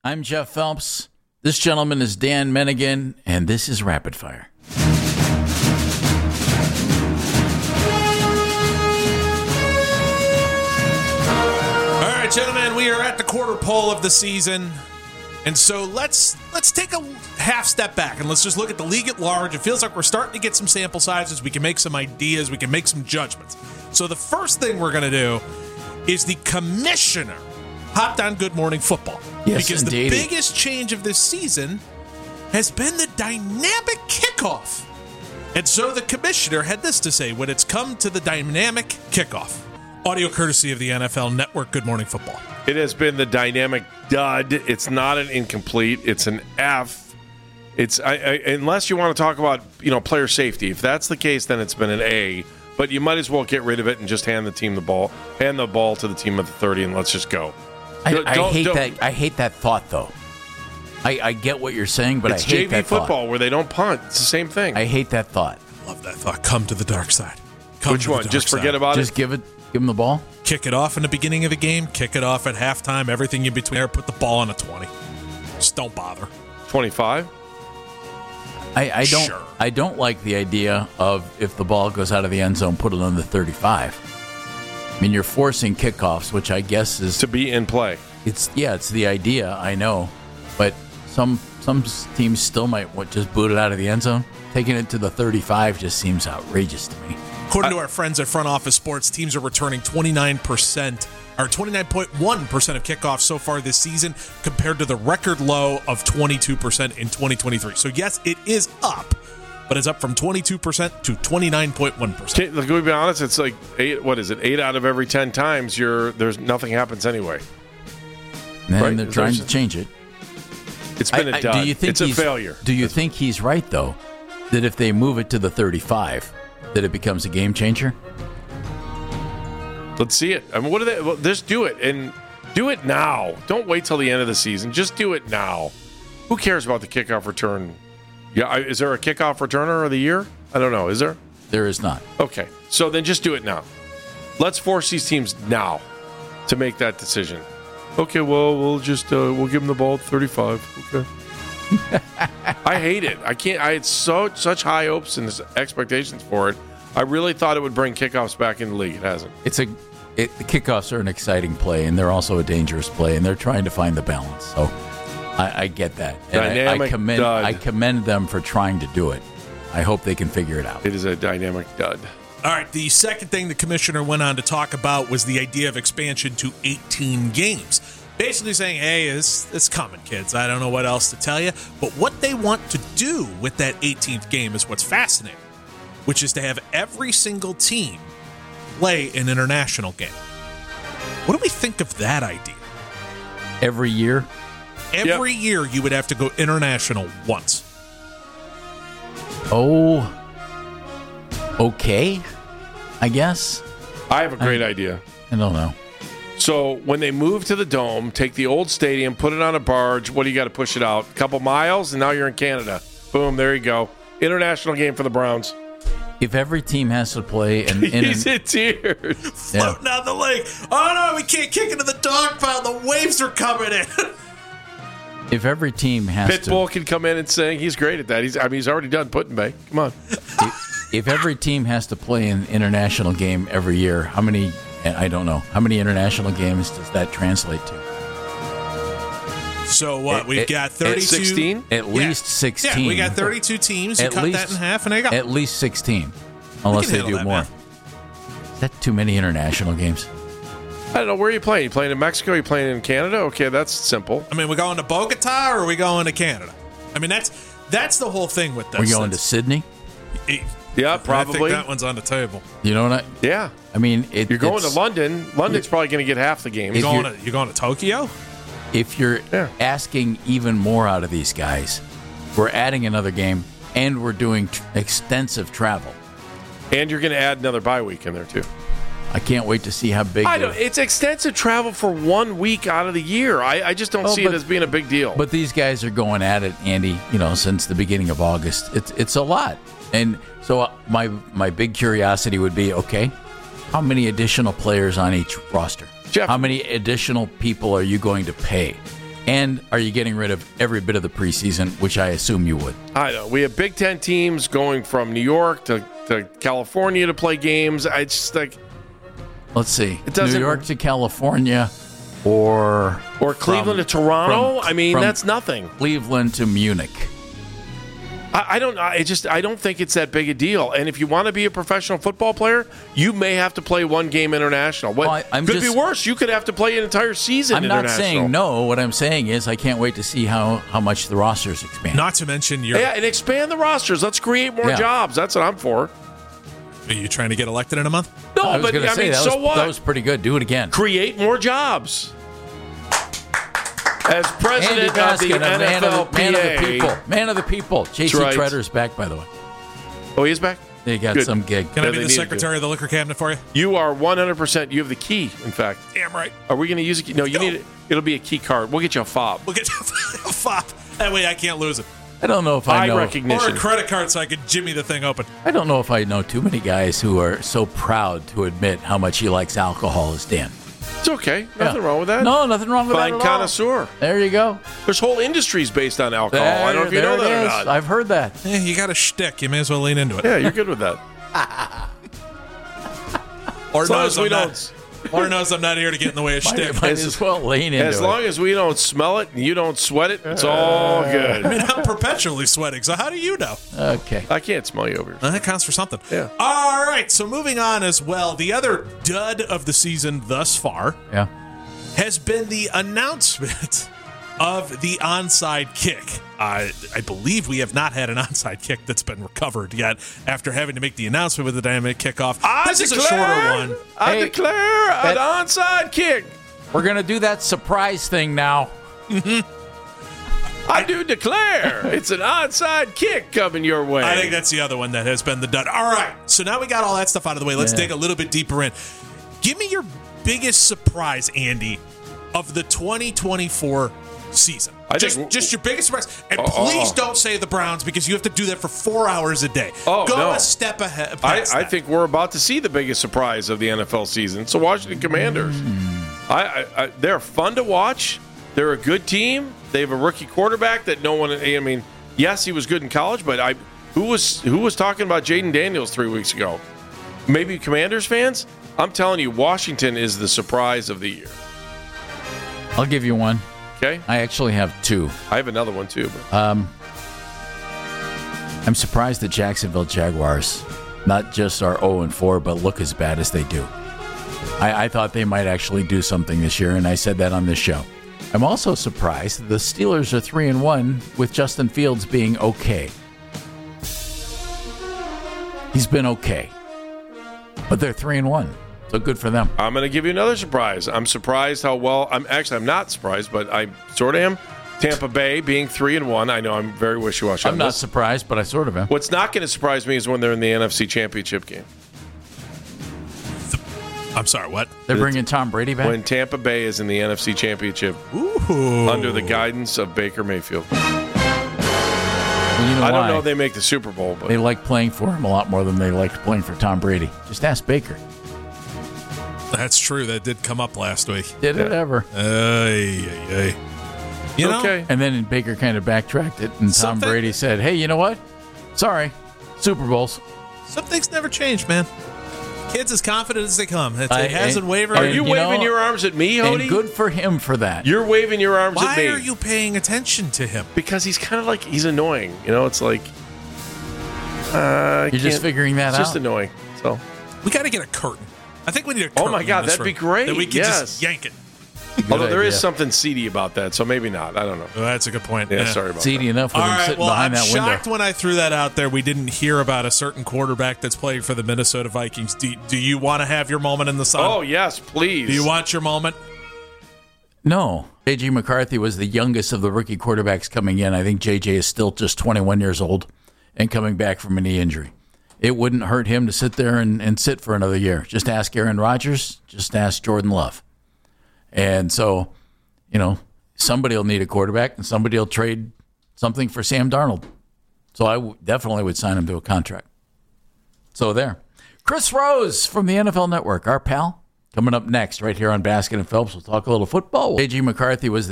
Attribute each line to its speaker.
Speaker 1: I'm Jeff Phelps. This gentleman is Dan Mennigan, and this is Rapid Fire.
Speaker 2: All right, gentlemen, we are at the quarter pole of the season. And so let's take a half step back and let's just look at the league at large. It feels like we're starting to get some sample sizes. We can make some ideas. We can make some judgments. So the first thing we're going to do is the commissioner hopped on Good Morning Football.
Speaker 1: Yes,
Speaker 2: because
Speaker 1: indeed.
Speaker 2: the biggest change of this season has been the dynamic kickoff. And so the commissioner had this to say when it's come to the dynamic kickoff. Audio courtesy of the NFL Network, Good Morning Football.
Speaker 3: It has been the dynamic dud. It's not an incomplete. It's an F. It's unless you want to talk about player safety. If that's the case, then it's been an A. But you might as well get rid of it and just hand the ball to the team at the 30, and let's just go.
Speaker 1: I hate that thought, though. I get what you're saying, but I hate that thought.
Speaker 3: It's JV football where they don't punt. It's the same thing.
Speaker 1: I hate that thought.
Speaker 2: Love that thought. Come to the dark side.
Speaker 3: Which one? Just forget about it?
Speaker 1: Just give him the ball?
Speaker 2: Kick it off in the beginning of the game. Kick it off at halftime. Everything in between there. Put the ball on a 20. Just don't bother.
Speaker 3: 25?
Speaker 1: I don't like the idea of if the ball goes out of the end zone, put it on the 35. I mean, you're forcing kickoffs, which I guess is
Speaker 3: to be in play.
Speaker 1: It's the idea, I know, but some teams still might just boot it out of the end zone. Taking it to the 35 just seems outrageous to me.
Speaker 2: According to our friends at Front Office Sports, teams are returning 29% or 29.1% of kickoffs so far this season compared to the record low of 22% in 2023. So yes, it is up, but it's up from 22% to 29.1%.
Speaker 3: Can we be honest? It's like 8 out of every 10 times there's nothing happens anyway.
Speaker 1: And
Speaker 3: right?
Speaker 1: they're trying to change it.
Speaker 3: It's been a dud. It's a failure.
Speaker 1: Do you think he's right, though, that if they move it to the 35, that it becomes a game changer?
Speaker 3: Let's see it. I mean, what are they? Well, just do it and do it now. Don't wait till the end of the season. Just do it now. Who cares about the kickoff return? Yeah, is there a kickoff returner of the year? I don't know. Is there?
Speaker 1: There is not.
Speaker 3: Okay, so then just do it now. Let's force these teams now to make that decision. Okay, well, we'll give them the ball at 35. Okay. I hate it. I can't. I had such high hopes and expectations for it. I really thought it would bring kickoffs back in the league. It hasn't.
Speaker 1: The kickoffs are an exciting play, and they're also a dangerous play, and they're trying to find the balance. So I get that. And I commend them for trying to do it. I hope they can figure it out.
Speaker 3: It is a dynamic dud.
Speaker 2: All right, the second thing the commissioner went on to talk about was the idea of expansion to 18 games. Basically saying, hey, it's coming, kids. I don't know what else to tell you. But what they want to do with that 18th game is what's fascinating, which is to have every single team play an international game. What do we think of that idea?
Speaker 1: Every year?
Speaker 2: Every year you would have to go international once.
Speaker 1: Oh, okay, I guess.
Speaker 3: I have a great idea.
Speaker 1: I don't know.
Speaker 3: So when they move to the Dome, take the old stadium, put it on a barge. What do you got to push it out? A couple miles, and now you're in Canada. Boom, there you go. International game for the Browns.
Speaker 1: If every team has to play
Speaker 3: He's in tears.
Speaker 2: Floating down the lake. Oh, no, we can't kick into the dog pile. The waves are coming in.
Speaker 1: If every team has
Speaker 3: Pitbull can come in and sing. He's great at that. He's already done Put-in-Bay. Come on.
Speaker 1: If every team has to play an international game every year, how many... I don't know. How many international games does that translate to?
Speaker 2: So what? We've got 32.
Speaker 3: 16?
Speaker 1: At least 16.
Speaker 2: Yeah, we got 32 teams. You cut that in half, and I got...
Speaker 1: At least 16. Unless they do more. Is that too many international games?
Speaker 3: I don't know. Where are you playing? You playing in Mexico? You playing in Canada? Okay, that's simple.
Speaker 2: I mean, we going to Bogota or are we going to Canada? I mean, that's the whole thing with this.
Speaker 1: We're going to Sydney?
Speaker 3: Yeah, probably.
Speaker 2: I think that one's on the table.
Speaker 1: You know what?
Speaker 3: Yeah.
Speaker 1: I mean,
Speaker 3: you're going to London. London's probably going to get half the games.
Speaker 2: You're going to Tokyo?
Speaker 1: If you're asking even more out of these guys, we're adding another game, and we're doing extensive travel.
Speaker 3: And you're going to add another bye week in there, too.
Speaker 1: I can't wait to see how big...
Speaker 3: It's extensive travel for 1 week out of the year. I just don't see it as being a big deal.
Speaker 1: But these guys are going at it, Andy, since the beginning of August. It's a lot. And so my big curiosity would be, okay, how many additional players on each roster?
Speaker 3: Jeff,
Speaker 1: how many additional people are you going to pay? And are you getting rid of every bit of the preseason, which I assume you would?
Speaker 3: I know. We have Big Ten teams going from New York to California to play games. I just like...
Speaker 1: Let's see. New York to California or
Speaker 3: Cleveland to Toronto? That's nothing.
Speaker 1: Cleveland to Munich.
Speaker 3: I don't think it's that big a deal. And if you want to be a professional football player, you may have to play one game international. Could be worse. You could have to play an entire season international.
Speaker 1: I'm not saying no. What I'm saying is I can't wait to see how much the rosters expand.
Speaker 2: Not to mention
Speaker 3: and expand the rosters. Let's create more jobs. That's what I'm for.
Speaker 2: Are you trying to get elected in a month?
Speaker 3: No, what?
Speaker 1: That was pretty good. Do it again.
Speaker 3: Create more jobs. As president of the NFLPA.
Speaker 1: Man of the people. J.C. Tretter's back, by the way.
Speaker 3: Oh, he is back?
Speaker 1: He got some gig.
Speaker 2: Can I be the secretary of the liquor cabinet for you?
Speaker 3: You are 100%. You have the key, in fact.
Speaker 2: Damn right.
Speaker 3: Are we going to use a key? No, you need it. It'll be a key card. We'll get you a fob.
Speaker 2: We'll get you a fob. That way I can't lose it.
Speaker 1: I don't know if I know.
Speaker 3: Recognition.
Speaker 2: Or a credit card so I could jimmy the thing open.
Speaker 1: I don't know if I know too many guys who are so proud to admit how much he likes alcohol as Dan.
Speaker 3: It's okay. Nothing wrong with that.
Speaker 1: No, nothing wrong with that at all.
Speaker 3: Fine connoisseur.
Speaker 1: There you go.
Speaker 3: There's whole industries based on alcohol. I don't know if you know that or not.
Speaker 1: I've heard that.
Speaker 2: Yeah, you got a shtick. You may as well lean into it.
Speaker 3: Yeah, you're good with that.
Speaker 2: Or knows I'm not here to get in the way of shtick.
Speaker 1: Might as well lean into it.
Speaker 3: As long as we don't smell it and you don't sweat it, it's all good.
Speaker 2: I'm perpetually sweating, so how do you know?
Speaker 1: Okay.
Speaker 3: I can't smell you over here.
Speaker 2: That counts for something.
Speaker 3: Yeah.
Speaker 2: All right, so moving on as well, the other dud of the season thus far has been the announcement of the onside kick. I believe we have not had an onside kick that's been recovered yet after having to make the announcement with the dynamic kickoff. This is a shorter one.
Speaker 3: I declare an onside kick.
Speaker 1: We're going to do that surprise thing now.
Speaker 3: I do declare it's an onside kick coming your way.
Speaker 2: I think that's the other one that has been the dud. All right, so now we got all that stuff out of the way. Let's dig a little bit deeper in. Give me your biggest surprise, Andy, of the 2024 season. Just your biggest surprise. And please don't say the Browns because you have to do that for 4 hours a day. Go a step ahead.
Speaker 3: I think we're about to see the biggest surprise of the NFL season. It's the Washington Commanders. They're fun to watch. They're a good team. They have a rookie quarterback that no one. I mean, yes, he was good in college, but who was talking about Jaden Daniels 3 weeks ago? Maybe Commanders fans. I'm telling you, Washington is the surprise of the year.
Speaker 1: I'll give you one.
Speaker 3: Okay.
Speaker 1: I actually have two.
Speaker 3: I have another one too. But.
Speaker 1: I'm surprised the Jacksonville Jaguars not just are 0-4, but look as bad as they do. I thought they might actually do something this year, and I said that on this show. I'm also surprised the Steelers are 3-1 with Justin Fields being okay. He's been okay, but they're 3-1. So good for them.
Speaker 3: I'm going to give you another surprise. I'm surprised how well. I'm not surprised, but I sort of am. Tampa Bay being 3-1. I know I'm very wishy-washy.
Speaker 1: I'm not surprised, but I sort of am.
Speaker 3: What's not going to surprise me is when they're in the NFC Championship game.
Speaker 2: I'm sorry, what?
Speaker 1: They're bringing Tom Brady back?
Speaker 3: When Tampa Bay is in the NFC Championship under the guidance of Baker Mayfield.
Speaker 1: Well, you know
Speaker 3: I don't know if they make the Super Bowl, but
Speaker 1: they like playing for him a lot more than they liked playing for Tom Brady. Just ask Baker.
Speaker 2: That's true. That did come up last week.
Speaker 1: Did it ever?
Speaker 2: You know?
Speaker 3: Okay.
Speaker 1: And then Baker kind of backtracked it, and Tom Brady said, hey, you know what? Sorry. Super Bowls.
Speaker 2: Some things never change, man. Kids as confident as they come. It hasn't wavered.
Speaker 3: Are you waving your arms at me, Hody?
Speaker 1: And good for him for that.
Speaker 3: You're waving your arms at me.
Speaker 2: Why are you paying attention to him?
Speaker 3: Because he's kind of like, he's annoying. You know, it's like...
Speaker 1: You're just figuring that out?
Speaker 3: It's just annoying. So
Speaker 2: we got to get a curtain. I think we need a curtain.
Speaker 3: Oh, my God, that'd be great.
Speaker 2: That we can just yank it.
Speaker 3: Although there is something seedy about that, so maybe not. I don't know.
Speaker 2: Well, that's a good point.
Speaker 3: Yeah, sorry about
Speaker 1: seedy
Speaker 3: that.
Speaker 1: enough with him sitting behind that window.
Speaker 2: I'm shocked when I threw that out there. We didn't hear about a certain quarterback that's playing for the Minnesota Vikings. Do you want to have your moment in the sun?
Speaker 3: Oh, yes, please.
Speaker 2: Do you want your moment?
Speaker 1: No. J.J. McCarthy was the youngest of the rookie quarterbacks coming in. I think J.J. is still just 21 years old and coming back from a knee injury. It wouldn't hurt him to sit there and sit for another year. Just ask Aaron Rodgers. Just ask Jordan Love. And so, you know, somebody will need a quarterback and somebody will trade something for Sam Darnold. So I definitely would sign him to a contract. So there. Chris Rose from the NFL Network, our pal, coming up next right here on Baskin and Phelps. We'll talk a little football. J.J. McCarthy was the